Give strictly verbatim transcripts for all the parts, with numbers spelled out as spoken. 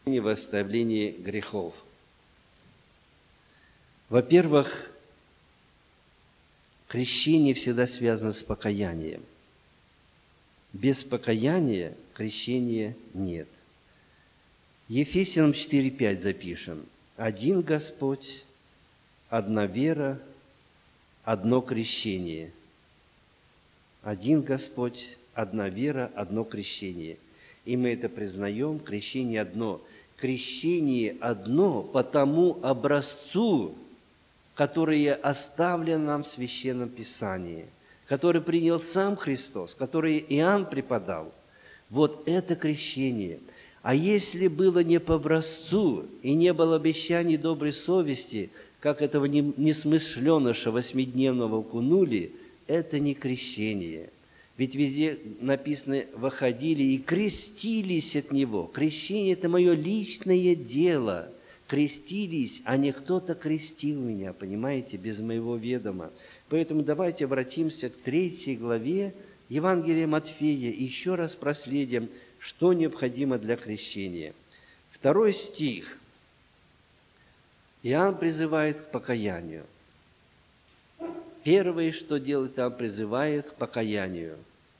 в оставлении грехов. Во-первых, крещение всегда связано с покаянием. Без покаяния крещения нет. Ефесянам четыре пять запишем. Один Господь, одна вера, одно крещение. Один Господь, одна вера, одно крещение. И мы это признаем, крещение одно. Крещение одно по тому образцу, который оставлен нам в Священном Писании, который принял сам Христос, который Иоанн преподал. Вот это крещение. А если было не по образцу и не было обещаний доброй совести, как этого несмышленыша восьмидневного окунули, это не крещение. Ведь везде написано «выходили и крестились от Него». Крещение – это мое личное дело. Крестились, а не кто-то крестил меня, понимаете, без моего ведома. Поэтому давайте обратимся к третьей главе Евангелия Матфея и еще раз проследим, что необходимо для крещения. Второй стих. Иоанн призывает к покаянию. Первое, что делает Иоанн, призывает к покаянию.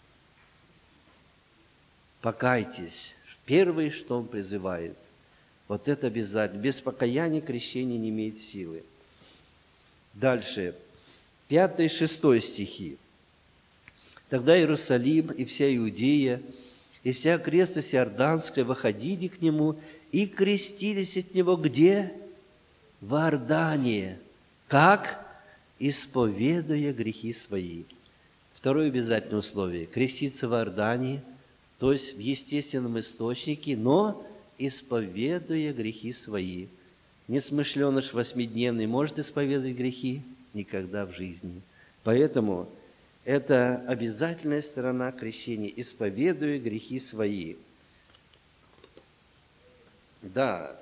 Покайтесь. Первое, что он призывает. Вот это обязательно. Без покаяния крещение не имеет силы. Дальше. Пятый и шестой стихи. Тогда Иерусалим и вся Иудея, и вся окрестность Иорданская выходили к нему и крестились от него где? В Иордане. Как? Исповедуя грехи свои. Второе обязательное условие. Креститься в Иордане, то есть в естественном источнике, но исповедуя грехи свои. Несмышленыш восьмидневный может исповедовать грехи? Никогда в жизни. Поэтому это обязательная сторона крещения, исповедуя грехи свои. Да,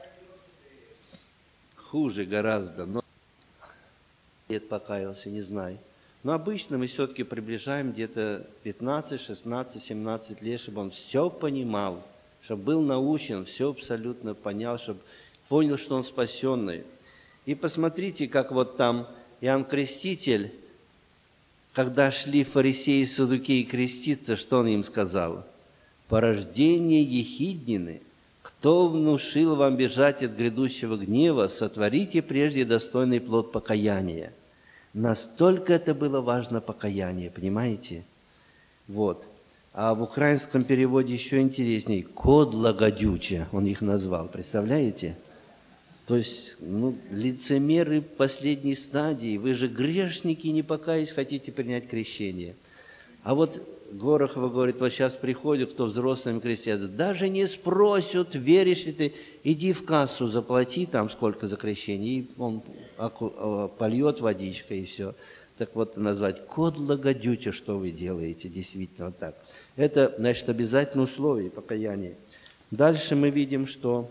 хуже гораздо, но лет покаялся, не знаю. Но обычно мы все-таки приближаем где-то пятнадцать, шестнадцать, семнадцать лет, чтобы он все понимал, чтобы был научен, все абсолютно понял, чтобы понял, что он спасенный. И посмотрите, как вот там Иоанн Креститель, когда шли фарисеи и саддукеи креститься, что он им сказал? «Порождение ехиднины, кто внушил вам бежать от грядущего гнева, сотворите прежде достойный плод покаяния». Настолько это было важно покаяние, понимаете? Вот. А в украинском переводе еще интересней. «Кодла гадюча» он их назвал, представляете? То есть, ну, лицемеры последней стадии. Вы же грешники, не покаясь, хотите принять крещение. А вот Горохова говорит, вот сейчас приходят, кто взрослыми крестятся, даже не спросят, веришь ли ты, иди в кассу, заплати там сколько за крещение, и он польет водичкой, и все. Так вот, назвать «кодла гадюча», что вы делаете, действительно вот так. Это, значит, обязательное условие покаяния. Дальше мы видим, что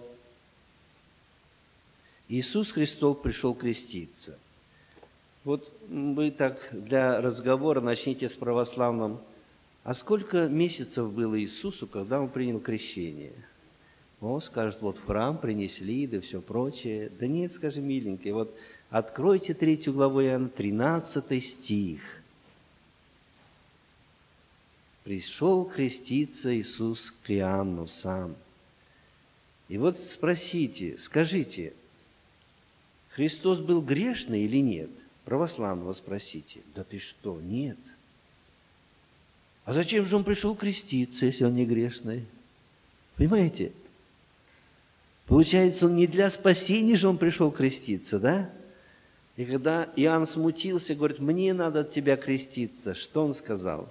Иисус Христос пришел креститься. Вот вы так для разговора начните с православным. А сколько месяцев было Иисусу, когда Он принял крещение? Он скажет, вот в храм принесли, да все прочее. Да нет, скажи, миленький, вот откройте третью главу Иоанна, тринадцатый стих. Пришел креститься Иисус к Иоанну сам. И вот спросите, скажите, Христос был грешный или нет? Православного спросите. Да ты что, нет. А зачем же он пришел креститься, если он не грешный? Понимаете? Получается, он не для спасения же он пришел креститься, да? И когда Иоанн смутился, говорит, мне надо от тебя креститься, что он сказал?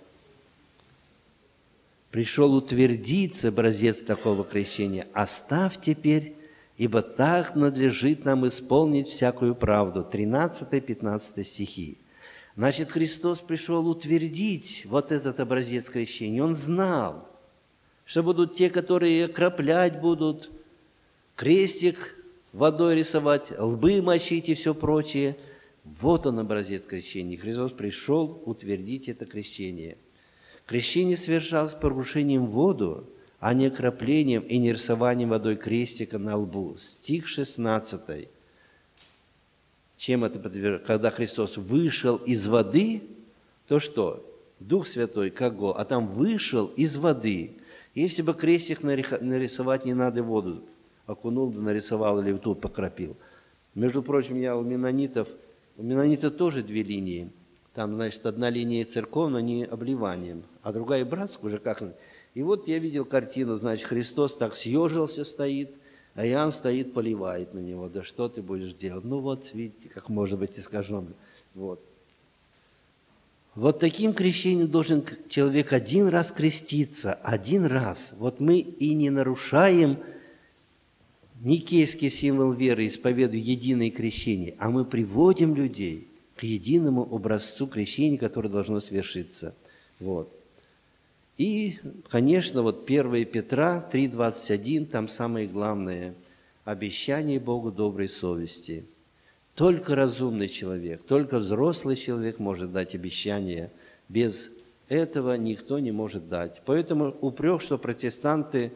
Пришел утвердиться образец такого крещения. Оставь теперь, ибо так надлежит нам исполнить всякую правду. тринадцатый-пятнадцатый стихи. Значит, Христос пришел утвердить вот этот образец крещения. Он знал, что будут те, которые окроплять будут, крестик водой рисовать, лбы мочить и все прочее. Вот он образец крещения. Христос пришел утвердить это крещение. Крещение совершалось погружением в воду, а не окроплением и не рисованием водой крестика на лбу. Стих шестнадцатый. Чем это подтверждается? Когда Христос вышел из воды, то что? Дух Святой, кого? А там вышел из воды. Если бы крестик нарисовать, не надо воду. Окунул, да нарисовал или тут покропил. Между прочим, я у менонитов, у менонитов тоже две линии. Там, значит, одна линия церковная, не обливанием, а другая братская уже как. И вот я видел картину, значит, Христос так съежился стоит, а Иоанн стоит, поливает на него. Да что ты будешь делать? Ну вот, видите, как может быть искаженно. Вот. Вот таким крещением должен человек один раз креститься, один раз. Вот мы и не нарушаем никейский символ веры, исповедуя единое крещение, а мы приводим людей к единому образцу крещения, которое должно свершиться. Вот. И, конечно, вот первое Петра три двадцать один, там самое главное – обещание Богу доброй совести. Только разумный человек, только взрослый человек может дать обещание. Без этого никто не может дать. Поэтому упрек, что протестанты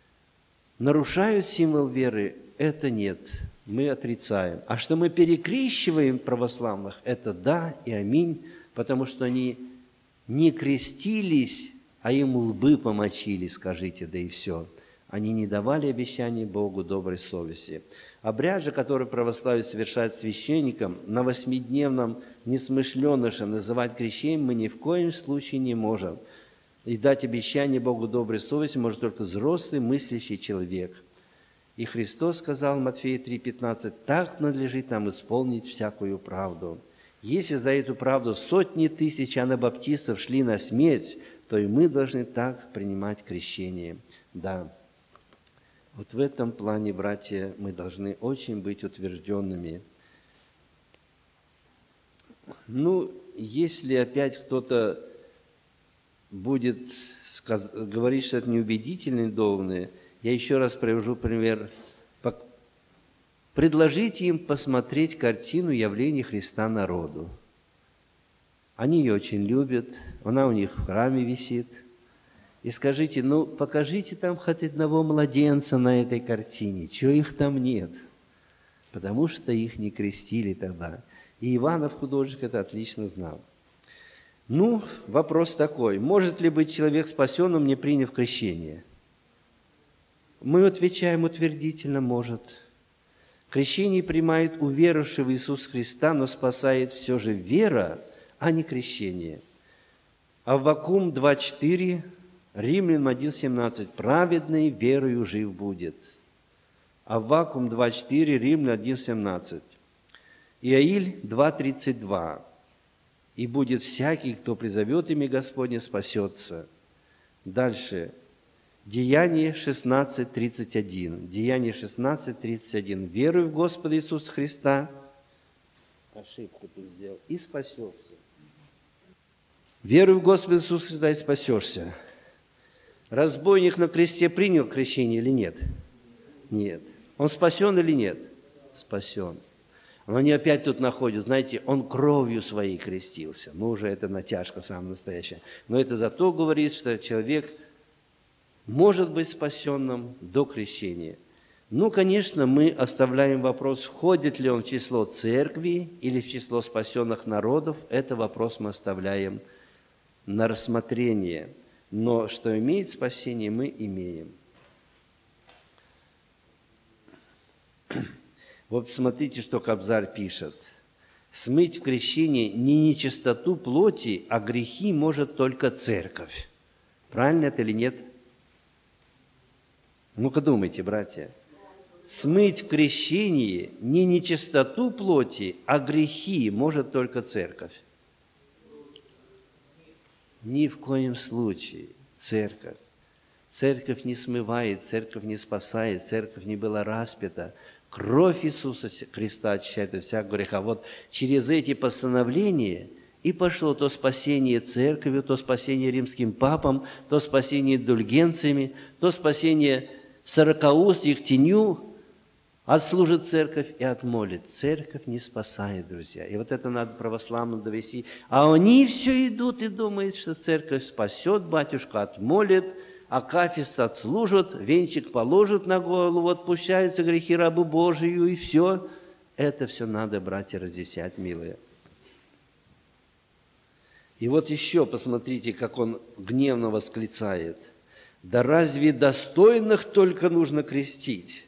нарушают символ веры, это нет, мы отрицаем. А что мы перекрещиваем православных, это да и аминь, потому что они не крестились, а им лбы помочили, скажите, да и все. Они не давали обещаний Богу доброй совести. Обряд же, который православие совершает священником, на восьмидневном несмышленыше называть крещением мы ни в коем случае не можем. И дать обещание Богу доброй совести может только взрослый, мыслящий человек. И Христос сказал, Матфея три пятнадцать, «Так надлежит нам исполнить всякую правду». Если за эту правду сотни тысяч анабаптистов шли на смерть, то и мы должны так принимать крещение. Да, вот в этом плане, братья, мы должны очень быть утвержденными. Ну, если опять кто-то будет сказ... говорить, что это неубедительные доводы, я еще раз привожу пример. Предложите им посмотреть картину явления Христа народу. Они ее очень любят, она у них в храме висит. И скажите, ну, покажите там хоть одного младенца на этой картине. Чего их там нет? Потому что их не крестили тогда. И Иванов, художник, это отлично знал. Ну, вопрос такой. Может ли быть человек спасенным, не приняв крещение? Мы отвечаем утвердительно, может. Крещение принимает уверовавший в Иисуса Христа, но спасает все же вера, а не крещение. Аввакум два четыре, Римлянам один семнадцать. «Праведный верою жив будет». Аввакум два четыре, Римлянам один семнадцать. Иаиль два тридцать два. «И будет всякий, кто призовет имя Господне, спасется». Дальше. Деяние шестнадцать тридцать один. Деяние шестнадцать тридцать один. «Веруй в Господа Иисуса Христа». Ошибку тут сделал. «И спасешься». «Веруй в Господа Иисуса Христа и спасешься». Разбойник на кресте принял крещение или нет? Нет. Он спасен или нет? Спасен. Но они опять тут находят, знаете, он кровью своей крестился. Ну, уже это натяжка самая настоящая. Но это зато говорит, что человек может быть спасенным до крещения. Ну, конечно, мы оставляем вопрос, входит ли он в число церкви или в число спасенных народов. Это вопрос мы оставляем на рассмотрение. Но что имеет спасение, мы имеем. Вот смотрите, что Кобзарь пишет. «Смыть в крещении не нечистоту плоти, а грехи может только церковь». Правильно это или нет? Ну-ка думайте, братья. Смыть в крещении не нечистоту плоти, а грехи может только церковь. Ни в коем случае церковь. Церковь не смывает, церковь не спасает, церковь не была распята. Кровь Иисуса Христа очищает от всякого греха. Вот через эти постановления и пошло то спасение церковью, то спасение римским папам, то спасение индульгенциями, то спасение сорокауст, их тенью. Отслужит церковь и отмолит. Церковь не спасает, друзья. И вот это надо православным довести. А они все идут и думают, что церковь спасет, батюшка отмолит, акафист отслужат, венчик положат на голову, отпущаются грехи рабу Божию, и все. Это все надо, братья, разъяснять, милые. И вот еще посмотрите, как он гневно восклицает. Да разве достойных только нужно крестить?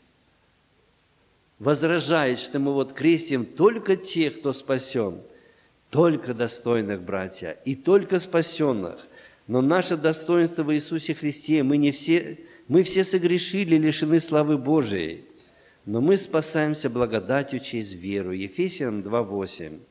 Возражает, что мы вот крестим только тех, кто спасен. Только достойных, братья, и только спасенных. Но наше достоинство в Иисусе Христе, мы, не все, мы все согрешили, лишены славы Божией. Но мы спасаемся благодатью через веру. Ефесянам два восемь.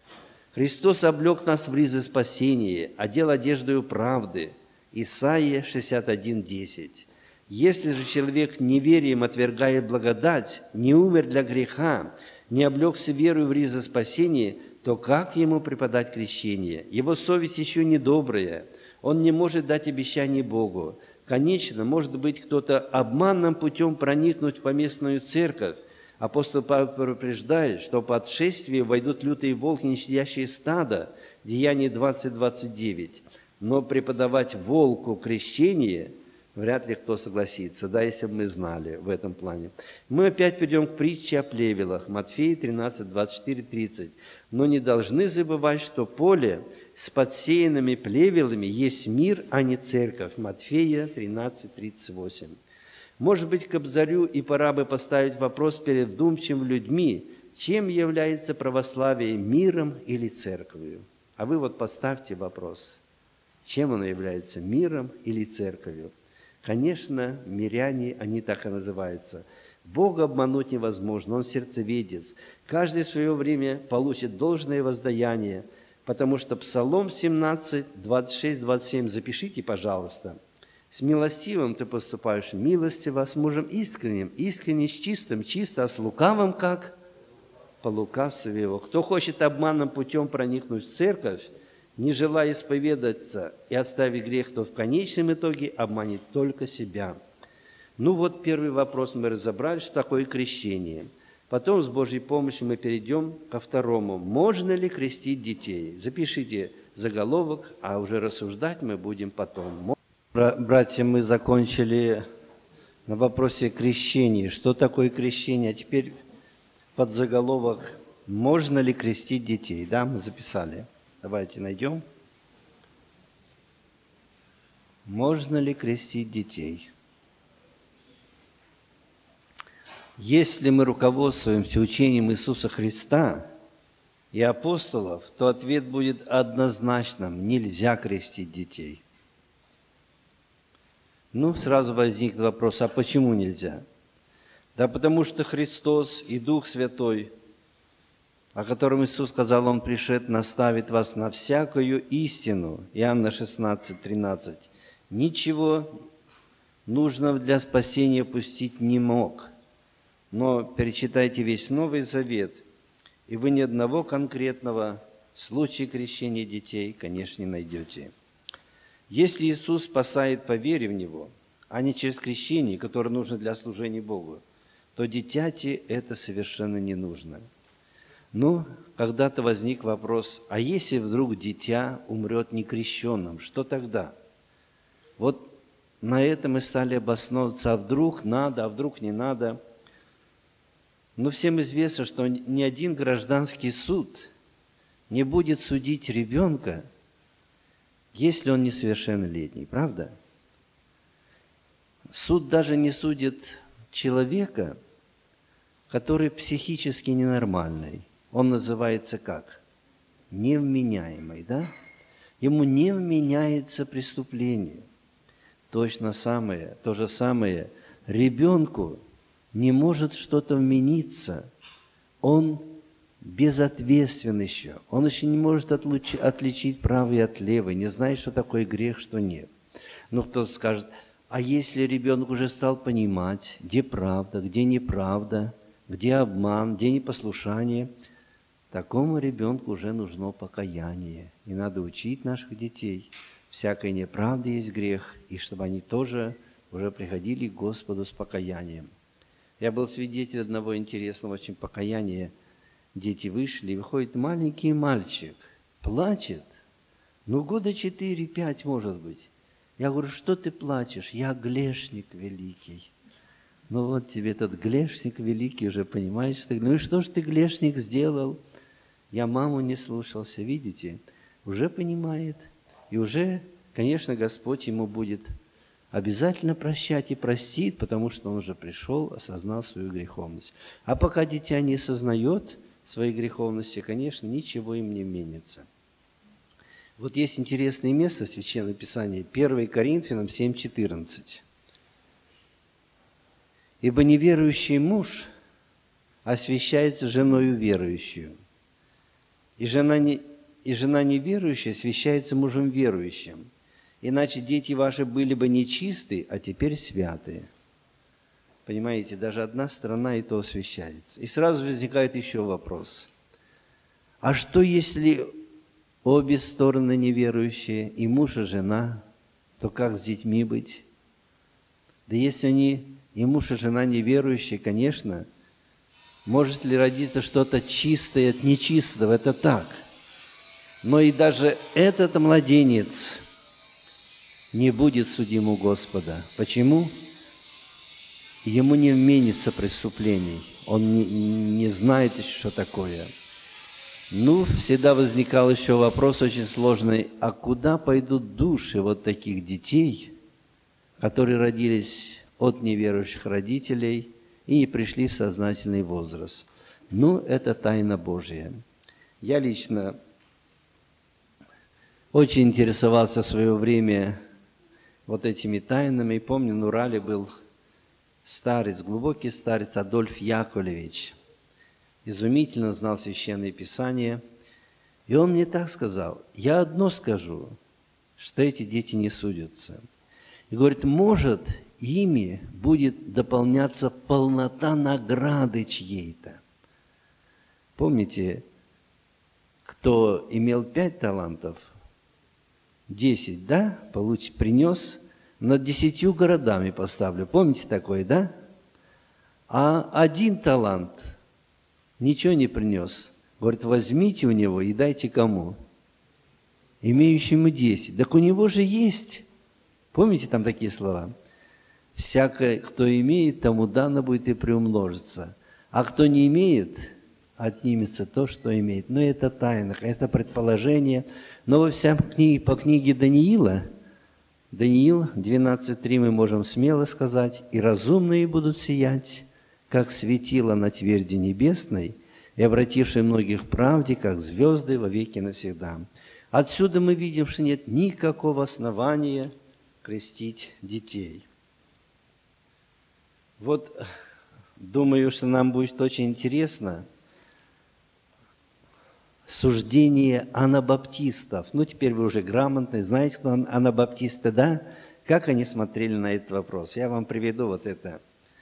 Христос облег нас в ризы спасения, одел одеждою правды. Исайя шестьдесят один десять. Если же человек неверием отвергает благодать, не умер для греха, не облегся верою в ризы спасения, то как ему преподать крещение? Его совесть еще недобрая, он не может дать обещание Богу. Конечно, может быть, кто-то обманным путем проникнуть в поместную церковь. Апостол Павел предупреждает, что по отшествии войдут лютые волки, не щадящие стада, Деяние двадцать двадцать девять. Но преподавать волку крещение вряд ли кто согласится, да, если бы мы знали в этом плане. Мы опять перейдем к притче о плевелах, Матфея тринадцать, двадцать четыре, тридцать. Но не должны забывать, что поле с подсеянными плевелами есть мир, а не церковь. Матфея тринадцать, тридцать восемь. Может быть, Кобзарю и пора бы поставить вопрос перед вдумчивыми людьми, чем является православие, миром или церковью? А вы вот поставьте вопрос, чем оно является, миром или церковью? Конечно, миряне, они так и называются. Бога обмануть невозможно, Он сердцеведец. Каждый в свое время получит должное воздаяние, потому что Псалом семнадцать, двадцать шесть, двадцать семь, запишите, пожалуйста. С милостивым ты поступаешь милостиво, с мужем искренним, искренне, с чистым, чисто, а с лукавым как? По лукавству его. Кто хочет обманным путем проникнуть в церковь, не желая исповедаться и оставить грех, то в конечном итоге обманет только себя. Ну вот первый вопрос мы разобрали, что такое крещение. Потом с Божьей помощью мы перейдем ко второму. Можно ли крестить детей? Запишите заголовок, а уже рассуждать мы будем потом. Братья, мы закончили на вопросе крещения. Что такое крещение? А теперь под заголовок «Можно ли крестить детей?» Да, мы записали. Давайте найдем. Можно ли крестить детей? Если мы руководствуемся учением Иисуса Христа и апостолов, то ответ будет однозначным: нельзя крестить детей. Ну, сразу возникнет вопрос, а почему нельзя? Да потому что Христос и Дух Святой, о котором Иисус сказал, Он пришед наставит вас на всякую истину, Иоанна шестнадцать, тринадцать, ничего нужного для спасения пустить не мог. Но перечитайте весь Новый Завет, и вы ни одного конкретного случая крещения детей, конечно, не найдете. Если Иисус спасает по вере в Него, а не через крещение, которое нужно для служения Богу, то дитяти это совершенно не нужно. Но когда-то возник вопрос, а если вдруг дитя умрет некрещенным, что тогда? Вот на этом мы стали обосновываться, а вдруг надо, а вдруг не надо. Но всем известно, что ни один гражданский суд не будет судить ребенка, если он несовершеннолетний, правда? Суд даже не судит человека, который психически ненормальный. Он называется как? Невменяемый, да? Ему не вменяется преступление. Точно самое, то же самое. Ребенку не может что-то вмениться. Он безответственен еще. Он еще не может отлучи, отличить правый от левой, не знает, что такое грех, что нет. Ну, кто-то скажет, а если ребенок уже стал понимать, где правда, где неправда, где обман, где непослушание, такому ребенку уже нужно покаяние. И надо учить наших детей. Всякая неправда есть грех, и чтобы они тоже уже приходили к Господу с покаянием. Я был свидетелем одного интересного очень покаяния. Дети вышли, и выходит маленький мальчик, плачет, ну года четыре-пять, может быть. Я говорю, что ты плачешь? Я грешник великий. Ну вот тебе этот грешник великий уже, понимаешь? Ты, ну и что ж ты, грешник, сделал? Я маму не слушался, видите? Уже понимает. И уже, конечно, Господь ему будет обязательно прощать и простит, потому что он уже пришел, осознал свою греховность. А пока дитя не осознает своей греховности, конечно, ничего им не менится. Вот есть интересное место в Священном Писании, первое Коринфянам семь четырнадцать. «Ибо неверующий муж освящается женою верующую, и жена, не, и жена неверующая освящается мужем верующим. Иначе дети ваши были бы нечисты, а теперь святые». Понимаете, даже одна сторона и то освящается. И сразу возникает еще вопрос. А что, если обе стороны неверующие, и муж, и жена, то как с детьми быть? Да если они, и муж, и жена неверующие, конечно, может ли родиться что-то чистое от нечистого? Это так. Но и даже этот младенец не будет судим у Господа. Почему? Ему не вменится преступлений. Он не, не знает, что такое. Ну, всегда возникал еще вопрос очень сложный. А куда пойдут души вот таких детей, которые родились от неверующих родителей и не пришли в сознательный возраст? Ну, это тайна Божья. Я лично очень интересовался в свое время вот этими тайнами. Помню, на Урале был старец, глубокий старец Адольф Яковлевич. Изумительно знал Священное Писание. И он мне так сказал: я одно скажу, что эти дети не судятся. И говорит, может, ими будет дополняться полнота награды чьей-то. Помните, кто имел пять талантов, десять, да, получ, принес, над десятью городами поставлю. Помните такое, да? А один талант ничего не принес. Говорит, возьмите у него и дайте кому? Имеющему десять. Так у него же есть. Помните там такие слова? Всякое, кто имеет, тому дано будет и приумножится. А кто не имеет, отнимется то, что имеет. Но это тайна, это предположение. Но во всяком книге, по книге Даниила, Даниил двенадцать три мы можем смело сказать: «И разумные будут сиять, как светило на тверди небесной, и обратившие многих к правде, как звезды во веки навсегда». Отсюда мы видим, что нет никакого основания крестить детей. Вот думаю, что нам будет очень интересно суждение анабаптистов. Ну, теперь вы уже грамотны, знаете, кто анабаптисты, да? Как они смотрели на этот вопрос? Я вам приведу вот это,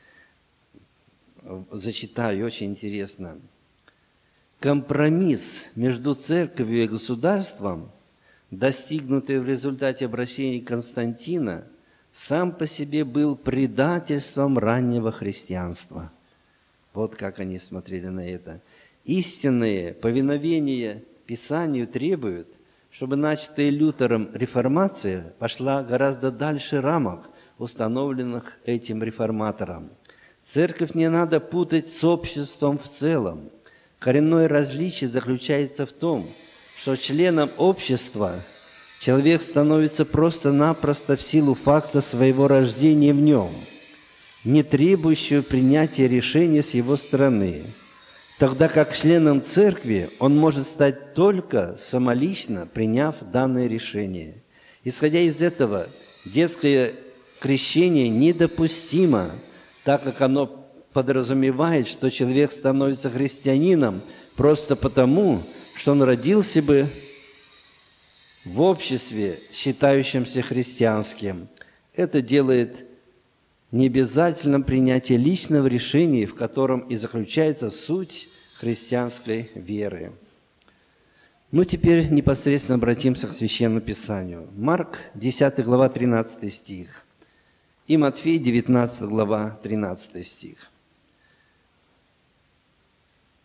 зачитаю, очень интересно. Компромисс между церковью и государством, достигнутый в результате обращения Константина, сам по себе был предательством раннего христианства. Вот как они смотрели на это. Истинное повиновение Писанию требует, чтобы начатая Лютером реформация пошла гораздо дальше рамок, установленных этим реформатором. Церковь не надо путать с обществом в целом. Коренное различие заключается в том, что членом общества человек становится просто-напросто в силу факта своего рождения в нем, не требующего принятия решения с его стороны, тогда как членом церкви он может стать только самолично, приняв данное решение. Исходя из этого, детское крещение недопустимо, так как оно подразумевает, что человек становится христианином просто потому, что он родился бы в обществе, считающемся христианским. Это делает необязательным принятие личного решения, в котором и заключается суть христианской веры. Ну, теперь непосредственно обратимся к Священному Писанию. Марк, десятая глава, тринадцатый стих. И Матфей, девятнадцатая глава, тринадцатый стих.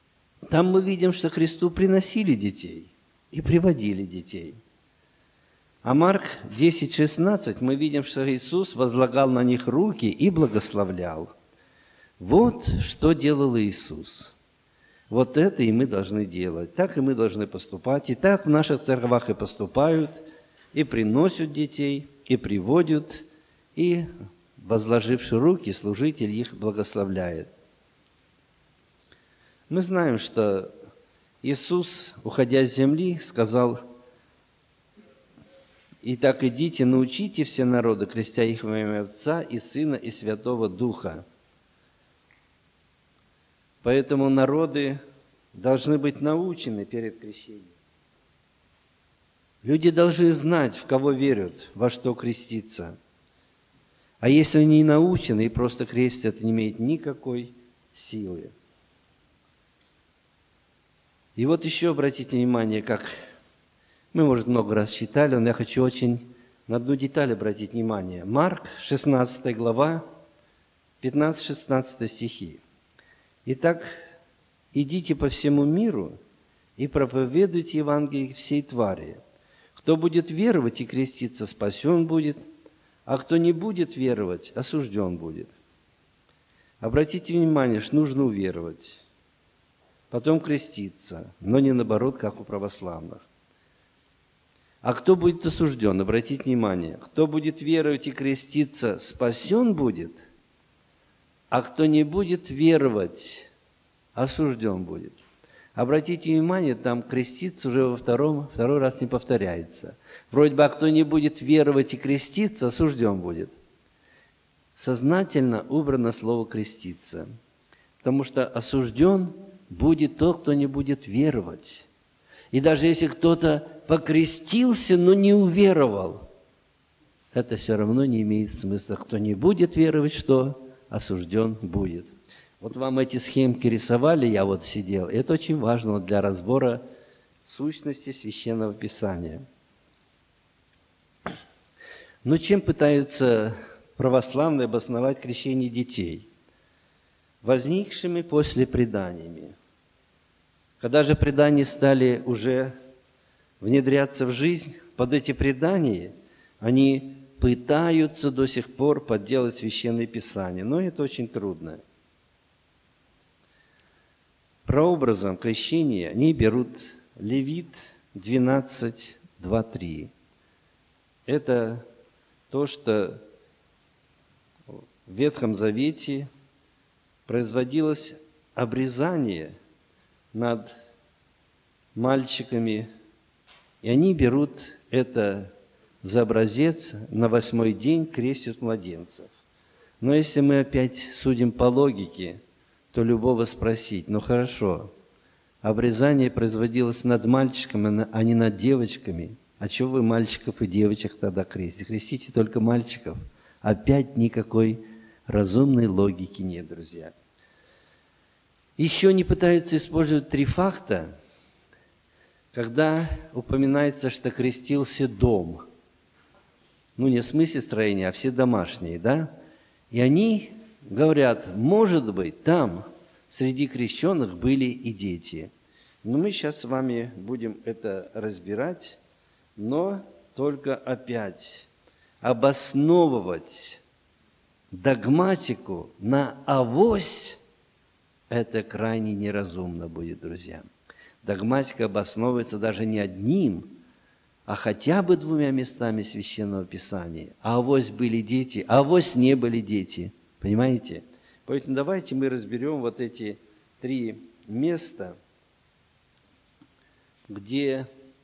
Там мы видим, что Христу приносили детей и приводили детей. А Марк десять шестнадцать мы видим, что Иисус возлагал на них руки и благословлял. Вот что делал Иисус. Вот это и мы должны делать. Так и мы должны поступать. И так в наших церквах и поступают, и приносят детей, и приводят, и, возложивши руки, служитель их благословляет. Мы знаем, что Иисус, уходя с земли, сказал: «Итак, идите, научите все народы, крестя их во имя Отца и Сына и Святого Духа». Поэтому народы должны быть научены перед крещением. Люди должны знать, в кого верят, во что креститься. А если они не научены и просто крестятся, это не имеет никакой силы. И вот еще обратите внимание, как мы, может, много раз читали, но я хочу очень на одну деталь обратить внимание. Марк, шестнадцатая глава, пятнадцать-шестнадцать стихи. «Итак, идите по всему миру и проповедуйте Евангелие всей твари. Кто будет веровать и креститься, спасен будет, а кто не будет веровать, осужден будет». Обратите внимание, что нужно уверовать, потом креститься, но не наоборот, как у православных. А кто будет осужден? Обратите внимание, кто будет веровать и креститься, спасен будет, а кто не будет веровать, осужден будет. Обратите внимание, там креститься уже во втором, второй раз не повторяется. Вроде бы, а кто не будет веровать и креститься, осужден будет. Сознательно убрано слово «креститься», потому что осужден будет тот, кто не будет веровать. И даже если кто-то покрестился, но не уверовал, это все равно не имеет смысла. Кто не будет веровать, что осужден будет. Вот вам эти схемки рисовали, я вот сидел. Это очень важно для разбора сущности Священного Писания. Но чем пытаются православные обосновать крещение детей? Возникшими после преданиями. Когда же предания стали уже внедряться в жизнь, под эти предания они пытаются до сих пор подделать Священное Писание, но это очень трудно. Прообразом крещения они берут Левит двенадцать, два, три. Это то, что в Ветхом Завете производилось обрезание над мальчиками, и они берут это за образец, на восьмой день крестят младенцев. Но если мы опять судим по логике, то любого спросить: ну хорошо, обрезание производилось над мальчиками, а не над девочками. А чего вы мальчиков и девочек тогда крестите? Крестите только мальчиков. Опять никакой разумной логики нет, друзья. Еще не пытаются использовать три факта, когда упоминается, что крестился дом. Ну, не в смысле строения, а все домашние, да? И они говорят, может быть, там среди крещенных были и дети. Но мы сейчас с вами будем это разбирать, но только опять обосновывать догматику на авось, это крайне неразумно будет, друзья. Догматика обосновывается даже не одним, а хотя бы двумя местами Священного Писания. А авось были дети, а авось не были дети. Понимаете? Поэтому давайте мы разберем вот эти три места, где,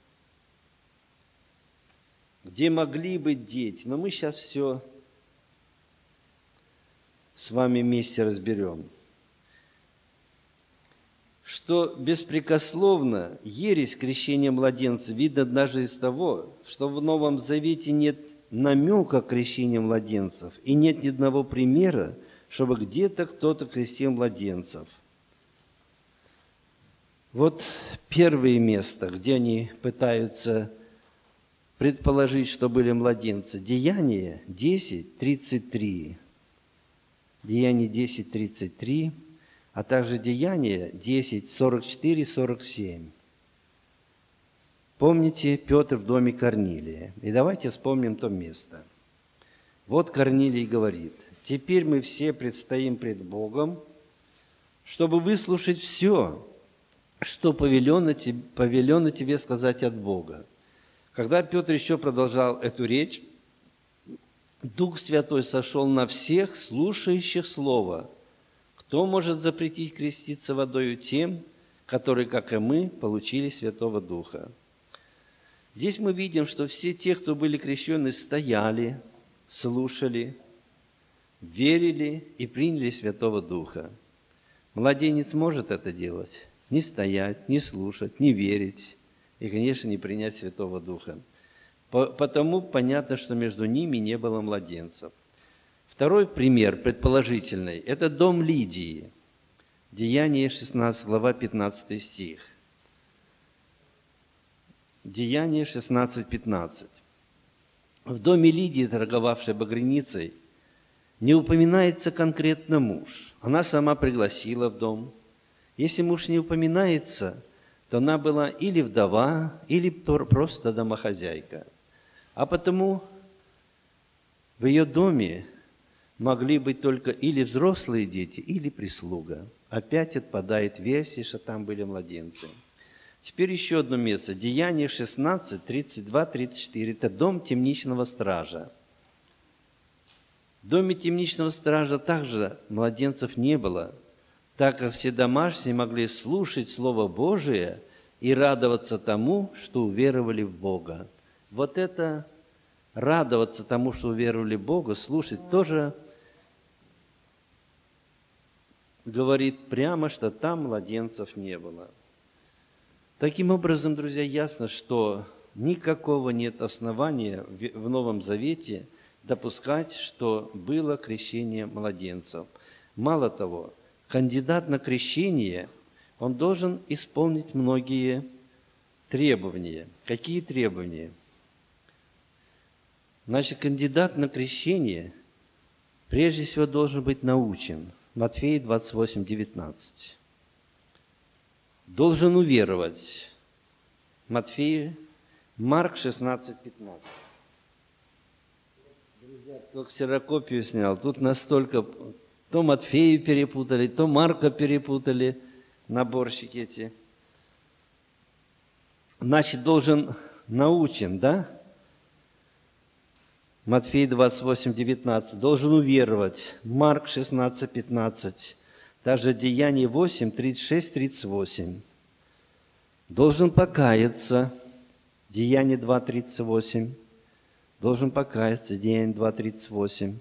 где могли быть дети. Но мы сейчас все с вами вместе разберем. Что беспрекословно ересь крещения младенца видно даже из того, что в Новом Завете нет намека крещения младенцев и нет ни одного примера, чтобы где-то кто-то крестил младенцев. Вот первое место, где они пытаются предположить, что были младенцы. Деяния десять, тридцать три. Деяния десять, тридцать три. А также Деяния десять, сорок четыре, сорок семь. Помните, Петр в доме Корнилия. И давайте вспомним то место. Вот Корнилий говорит: «Теперь мы все предстоим пред Богом, чтобы выслушать все, что повелено тебе, повелено тебе сказать от Бога». Когда Петр еще продолжал эту речь, Дух Святой сошел на всех слушающих Слово. Кто может запретить креститься водою тем, которые, как и мы, получили Святого Духа? Здесь мы видим, что все те, кто были крещены, стояли, слушали, верили и приняли Святого Духа. Младенец может это делать, не стоять, не слушать, не верить и, конечно, не принять Святого Духа. Потому понятно, что между ними не было младенцев. Второй пример, предположительный, это дом Лидии. Деяние шестнадцать, глава пятнадцатый стих. Деяние шестнадцать, пятнадцать. В доме Лидии, торговавшей багряницей, не упоминается конкретно муж. Она сама пригласила в дом. Если муж не упоминается, то она была или вдова, или просто домохозяйка. А потому в ее доме могли быть только или взрослые дети, или прислуга. Опять отпадает версия, что там были младенцы. Теперь еще одно место. Деяние шестнадцать, тридцать два, тридцать четыре. Это дом темничного стража. В доме темничного стража также младенцев не было, так как все домашние могли слушать Слово Божие и радоваться тому, что уверовали в Бога. Вот это радоваться тому, что уверовали в Бога, слушать тоже говорит прямо, что там младенцев не было. Таким образом, друзья, ясно, что никакого нет основания в Новом Завете допускать, что было крещение младенцев. Мало того, кандидат на крещение, он должен исполнить многие требования. Какие требования? Значит, кандидат на крещение прежде всего должен быть научен. Матфея двадцать восемь, девятнадцать. Должен уверовать. Матфея, Марк шестнадцать, пятнадцать. Друзья, кто ксерокопию снял, тут настолько... То Матфею перепутали, то Марка перепутали, наборщики эти. Значит, должен научен, да? Матфея двадцать восемь, девятнадцать. Должен уверовать. Марк шестнадцать, пятнадцать. Также Деяние восемь, тридцать шесть, тридцать восемь. Должен покаяться. Деяние два, тридцать восемь. Должен покаяться. Деяние два, тридцать восемь.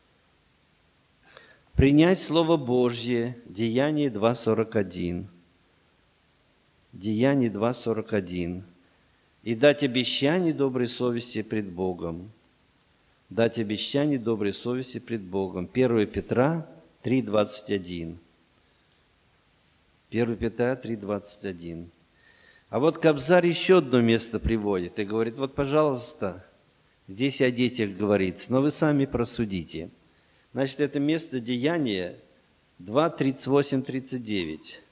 Принять Слово Божье. Деяние два, сорок один. Деяние два, сорок один. И дать обещание доброй совести пред Богом. Дать обещание доброй совести пред Богом. первое Петра три, двадцать один. первое Петра три, двадцать один. А вот Кобзарь еще одно место приводит и говорит: вот, пожалуйста, здесь о детях говорится, но вы сами просудите. Значит, это место Деяния два, тридцать восемь, тридцать девять.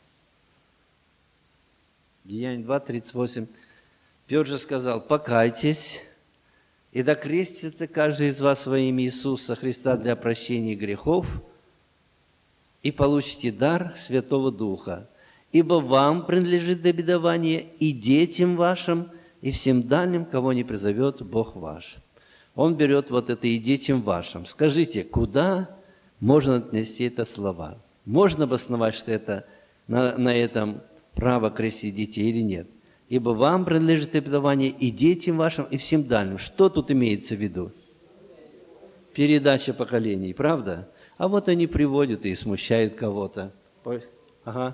Деяние два, тридцать восемь. Петр же сказал: покайтесь, и да крестится каждый из вас во имя Иисуса Христа для прощения грехов, и получите дар Святого Духа. Ибо вам принадлежит обетование и детям вашим, и всем дальним, кого не призовет Бог ваш. Он берет вот это «и детям вашим». Скажите, куда можно отнести это слова? Можно обосновать, что это на, на этом право крестить детей или нет? Ибо вам принадлежит обетование и детям вашим, и всем дальним. Что тут имеется в виду? Передача поколений, правда? А вот они приводят и смущают кого-то. Ага.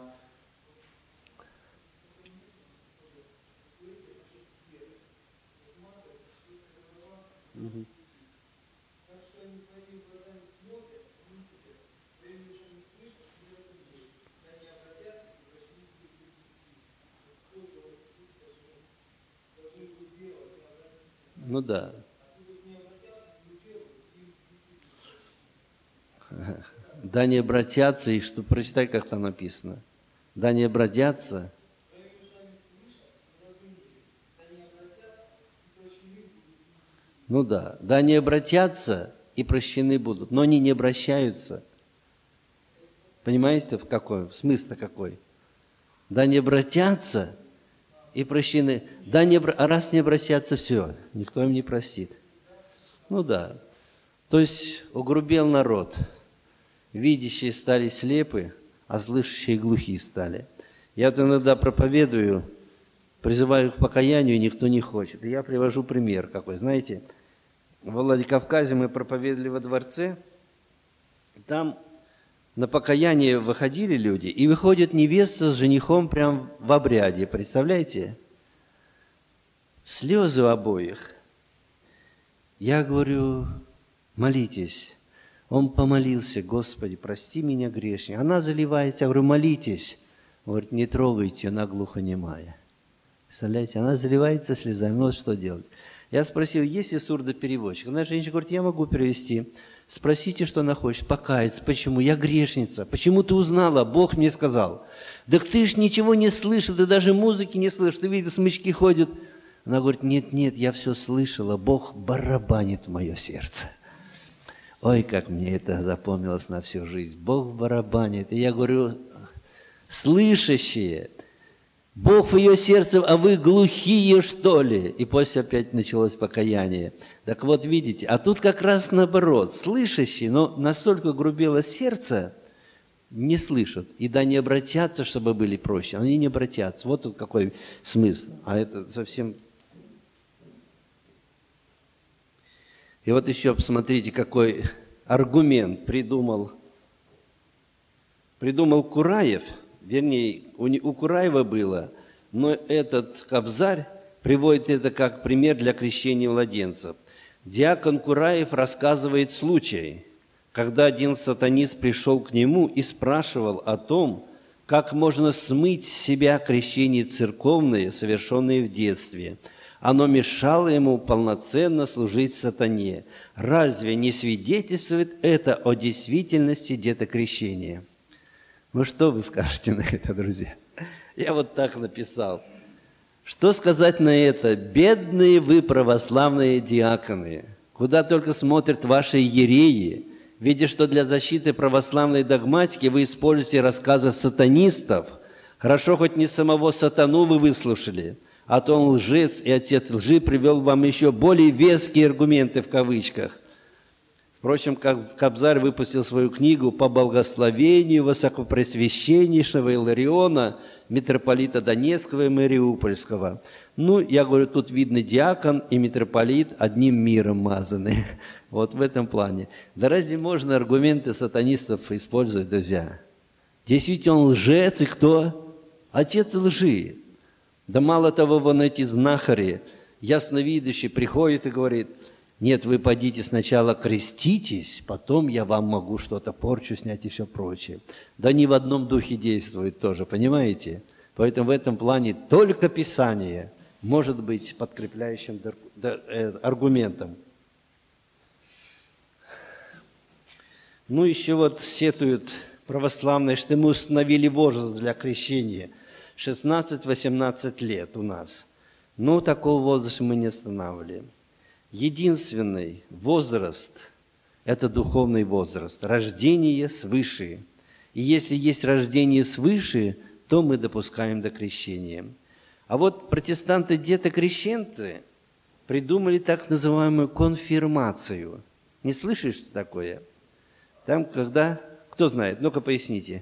Угу. Ну да. Да не обратятся, и что, прочитай, как там написано. Да не обратятся. Ну да. Да не обратятся и прощены будут, но они не обращаются. Понимаете, в какой? Смысл какой? Да не обратятся и прощены. Да не, а раз не обратятся, все, никто им не простит. Ну да. То есть угрубел народ. Видящие стали слепы, а слышащие глухи стали. Я вот иногда проповедую, призываю к покаянию, никто не хочет. И я привожу пример какой. Знаете, в Владикавказе мы проповедовали во дворце, там на покаяние выходили люди, и выходит невеста с женихом прям в обряде, представляете? Слезы у обоих. Я говорю, молитесь. Он помолился, Господи, прости меня, грешник. Она заливается, я говорю, молитесь. Он говорит, не трогайте, она глухонемая. Представляете, она заливается слезами, ну вот что делать. Я спросил, есть ли сурдопереводчик? Она женщина говорит, я могу перевести. Спросите, что она хочет, покаяться. Почему? Я грешница. Почему ты узнала? Бог мне сказал. Да ты ж ничего не слышал, ты даже музыки не слышишь, ты видишь, смычки ходят. Она говорит, нет, нет, я все слышала, Бог барабанит в мое сердце. Ой, как мне это запомнилось на всю жизнь. Бог барабанит. И я говорю, слышащие, Бог в ее сердце, а вы глухие, что ли? И после опять началось покаяние. Так вот, видите, а тут как раз наоборот. Слышащие, но настолько грубело сердце, не слышат. И да не обратятся, чтобы были проще. Они не обратятся. Вот тут какой смысл. А это совсем... И вот еще посмотрите, какой аргумент придумал, придумал Кураев. Вернее, у, у Кураева было, но этот Кобзарь приводит это как пример для крещения младенцев. Диакон Кураев рассказывает случай, когда один сатанист пришел к нему и спрашивал о том, как можно смыть с себя крещение церковное, совершенное в детстве. Оно мешало ему полноценно служить сатане. Разве не свидетельствует это о действительности детокрещения? Ну что вы скажете на это, друзья? Я вот так написал. Что сказать на это? Бедные вы, православные диаконы, куда только смотрят ваши иереи, видя, что для защиты православной догматики вы используете рассказы сатанистов. Хорошо, хоть не самого сатану вы выслушали, а то он лжец, и отец лжи привел вам еще более веские аргументы в кавычках. Впрочем, Кобзарь выпустил свою книгу по благословению высокопресвященнейшего Илариона, митрополита Донецкого и Мариупольского. Ну, я говорю, тут видно диакон и митрополит одним миром мазаны. Вот в этом плане. Да разве можно аргументы сатанистов использовать, друзья? Действительно, он лжец, и кто? Отец лжи. Да мало того, вон эти знахари, ясновидящие, приходят и говорят, нет, вы пойдите сначала креститесь, потом я вам могу что-то порчу снять и все прочее. Да не в одном духе действует тоже, понимаете? Поэтому в этом плане только Писание может быть подкрепляющим аргументом. Ну, еще вот сетуют православные, что мы установили возраст для крещения. шестнадцать-восемнадцать лет у нас. Но такого возраста мы не останавливаем. Единственный возраст – это духовный возраст, рождение свыше. И если есть рождение свыше, то мы допускаем до крещения. А вот протестанты-детокрещенцы придумали так называемую конфирмацию. Не слышишь, что такое? Там, когда... Кто знает? Ну-ка, поясните.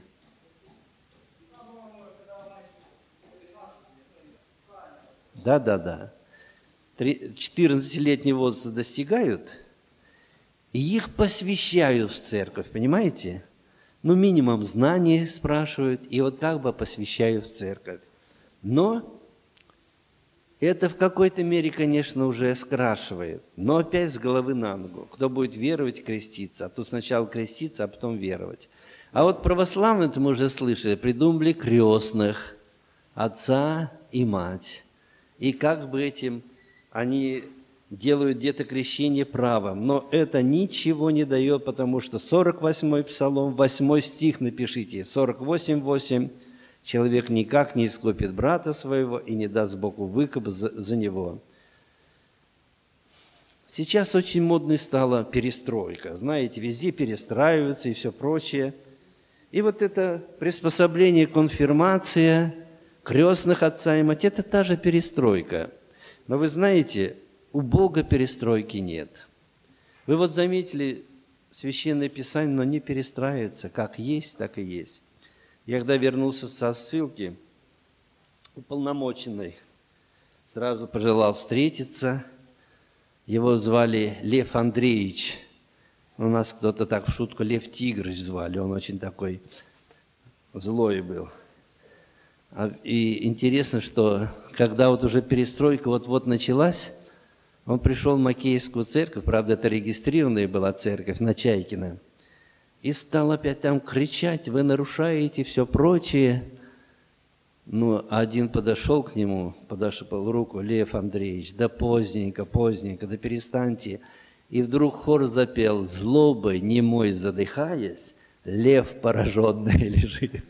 Да, да, да. четырнадцатилетний возраст достигают, и их посвящают в церковь, понимаете? Ну, минимум знаний спрашивают, и вот как бы посвящают в церковь. Но это в какой-то мере, конечно, уже скрашивает, но опять с головы на ногу. Кто будет веровать, креститься, а тут сначала креститься, а потом веровать. А вот православные, это мы уже слышали, придумали крестных, отца и мать. И как бы этим они делают детокрещение правом. Но это ничего не дает, потому что сорок восьмой псалом, восьмой стих напишите, сорок восемь восемь. Человек никак не искупит брата своего и не даст Богу выкуп за, за него. Сейчас очень модной стала перестройка. Знаете, везде перестраиваются и все прочее. И вот это приспособление, конфирмация крестных отца и мать – это та же перестройка. Но вы знаете, у Бога перестройки нет. Вы вот заметили, Священное Писание, но не перестраивается. Как есть, так и есть. Я когда вернулся со ссылки, уполномоченный сразу пожелал встретиться. Его звали Лев Андреевич. У нас кто-то так в шутку Лев Тигрыч звали. Он очень такой злой был. И интересно, что когда вот уже перестройка вот-вот началась, он пришел в Макеевскую церковь, правда, это регистрированная была церковь на Чайкино, и стал опять там кричать: вы нарушаете, все прочее. Ну, один подошел к нему, подошел руку: Лев Андреевич, да поздненько, поздненько, да перестаньте. И вдруг хор запел: злобой немой задыхаясь, лев пораженный лежит.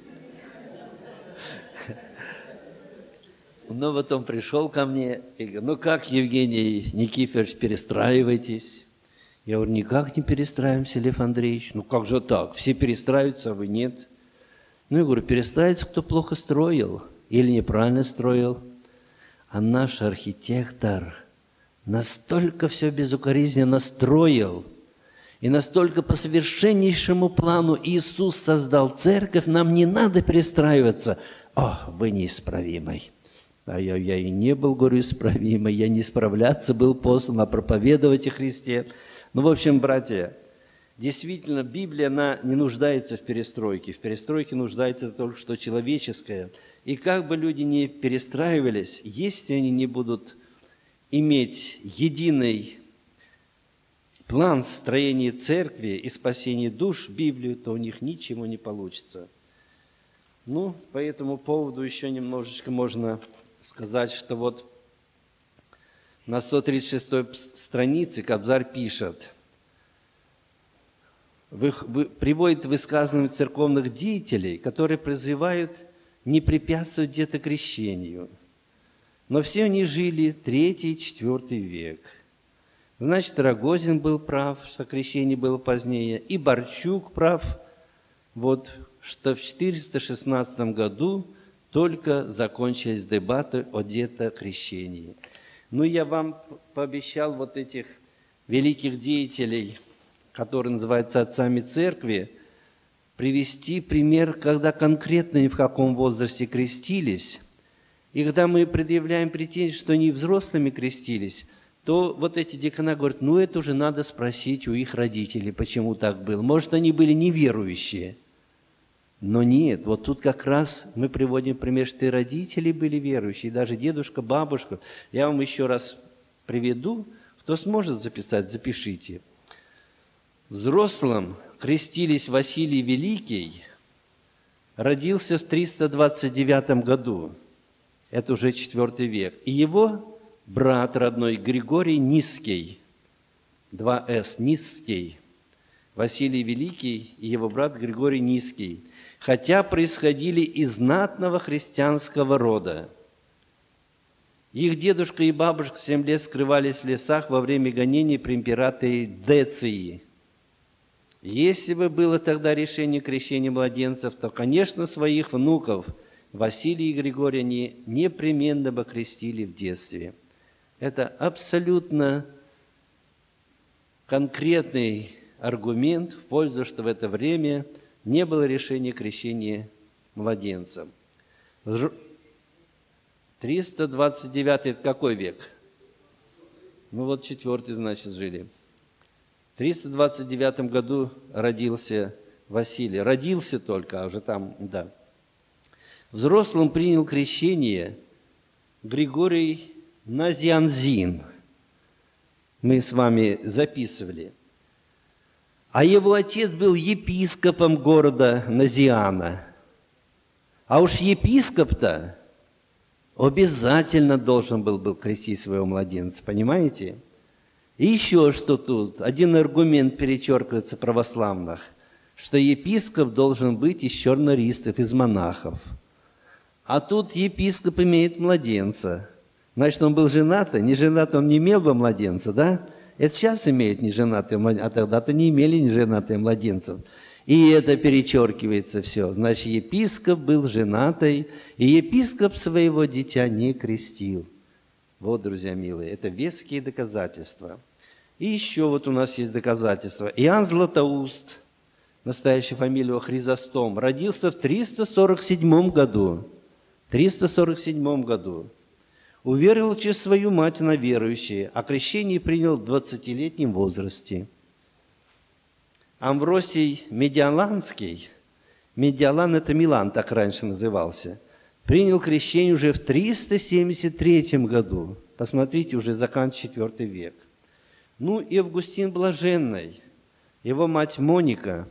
Но вот он пришел ко мне и говорит: ну как, Евгений Никифорович, перестраивайтесь? Я говорю: никак не перестраиваемся, Лев Андреевич. Ну как же так? Все перестраиваются, а вы нет. Ну, я говорю: перестраивается, кто плохо строил или неправильно строил. А наш архитектор настолько все безукоризненно строил, и настолько по совершеннейшему плану Иисус создал церковь, нам не надо перестраиваться. О, вы неисправимый. А я, я и не был, говорю, исправимый, я не исправляться был послан, а проповедовать о Христе. Ну, в общем, братья, действительно, Библия, она не нуждается в перестройке. В перестройке нуждается только что человеческое. И как бы люди ни перестраивались, если они не будут иметь единый план строения церкви и спасения душ, Библию, то у них ничего не получится. Ну, по этому поводу еще немножечко можно сказать, что вот на сто тридцать шестой странице Кобзарь пишет, вы, вы, приводит высказывания церковных деятелей, которые призывают не препятствовать где-то крещению. Но все они жили третий, четвертый век. Значит, Рогозин был прав, что крещение было позднее, и Борчук прав, вот, что в четыреста шестнадцатом году только закончились дебаты о детокрещении. Ну, я вам пообещал вот этих великих деятелей, которые называются отцами церкви, привести пример, когда конкретно ни в каком возрасте крестились. И когда мы предъявляем претензии, что они взрослыми крестились, то вот эти декана говорят: ну, это уже надо спросить у их родителей, почему так было. Может, они были неверующие. Но нет, вот тут как раз мы приводим пример, что и родители были верующие, и даже дедушка, бабушка. Я вам еще раз приведу, кто сможет записать, запишите. Взрослым крестились Василий Великий, родился в триста двадцать девятом году, это уже четвертый век, и его брат родной Григорий Низкий, два эс, Низкий, Василий Великий и его брат Григорий Низкий, хотя происходили из знатного христианского рода. Их дедушка и бабушка семь лет скрывались в лесах во время гонений при императоре Деции. Если бы было тогда решение крещения младенцев, то, конечно, своих внуков Василия и Григория они непременно бы крестили в детстве. Это абсолютно конкретный аргумент в пользу, что в это время не было решения крещения младенцем. триста двадцать девятый – это какой век? Ну вот четвертый, значит, жили. В триста двадцать девятом году родился Василий. Родился только, а уже там, да. Взрослым принял крещение Григорий Назианзин. Мы с вами записывали. А его отец был епископом города Назиана. А уж епископ-то обязательно должен был, был крестить своего младенца, понимаете? И еще что тут, один аргумент перечеркивается православных, что епископ должен быть из чернорисцев, из монахов. А тут епископ имеет младенца. Значит, он был женат, а не женат, он не имел бы младенца, да? Это сейчас имеют неженатые младенцы, а тогда-то не имели неженатых младенцев. И это перечеркивается все. Значит, епископ был женатый, и епископ своего дитя не крестил. Вот, друзья милые, это веские доказательства. И еще вот у нас есть доказательства. Иоанн Златоуст, настоящая фамилия его Хризостом, родился в триста сорок седьмом году. триста сорок седьмом году. Уверовал через свою мать на верующие, а крещение принял в двадцатилетнем возрасте. Амвросий Медиаланский, Медиалан – это Милан, так раньше назывался, принял крещение уже в триста семьдесят третьем году. Посмотрите, уже заканчивается четвёртый век. Ну и Августин Блаженный, его мать Моника,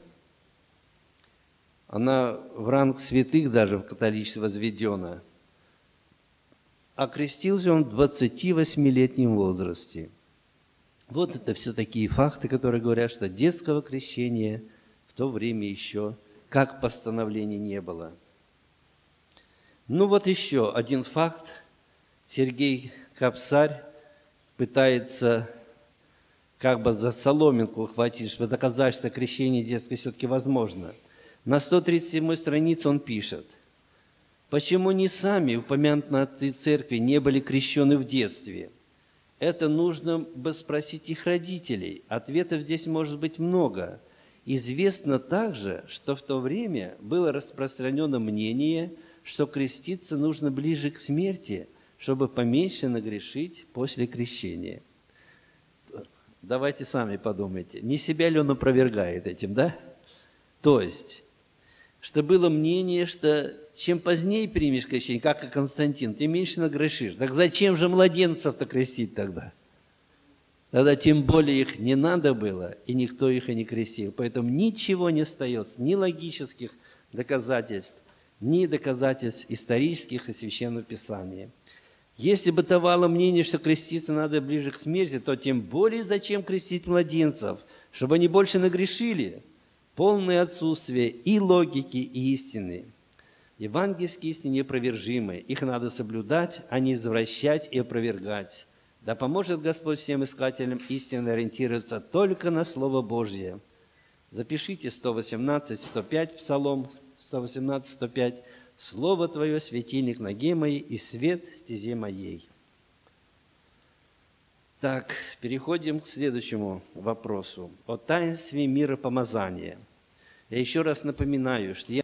она в ранг святых даже в католичестве возведена. Окрестился он в двадцативосьмилетнем возрасте. Вот это все такие факты, которые говорят, что детского крещения в то время еще как постановления не было. Ну вот еще один факт. Сергей Кобзарь пытается как бы за соломинку ухватить, чтобы доказать, что крещение детское все-таки возможно. На сто тридцать седьмой странице он пишет: «Почему не сами упомянутые церкви не были крещены в детстве? Это нужно бы спросить их родителей. Ответов здесь может быть много. Известно также, что в то время было распространено мнение, что креститься нужно ближе к смерти, чтобы поменьше нагрешить после крещения». Давайте сами подумайте, не себя ли он опровергает этим, да? То есть, что было мнение, что чем позднее примешь крещение, как и Константин, тем меньше нагрешишь. Так зачем же младенцев-то крестить тогда? Тогда тем более их не надо было, и никто их и не крестил. Поэтому ничего не остается, ни логических доказательств, ни доказательств исторических и Священного Писания. Если бытовало мнение, что креститься надо ближе к смерти, то тем более зачем крестить младенцев, чтобы они больше нагрешили? Полное отсутствие и логики, и истины. Евангельские истины неопровержимы. Их надо соблюдать, а не извращать и опровергать. Да поможет Господь всем искателям истины ориентироваться только на Слово Божье. Запишите сто восемнадцать сто пять, Псалом сто восемнадцать сто пять. «Слово Твое, светильник ноге моей и свет стезе моей». Так, переходим к следующему вопросу. О таинстве миропомазания. Я еще раз напоминаю, что я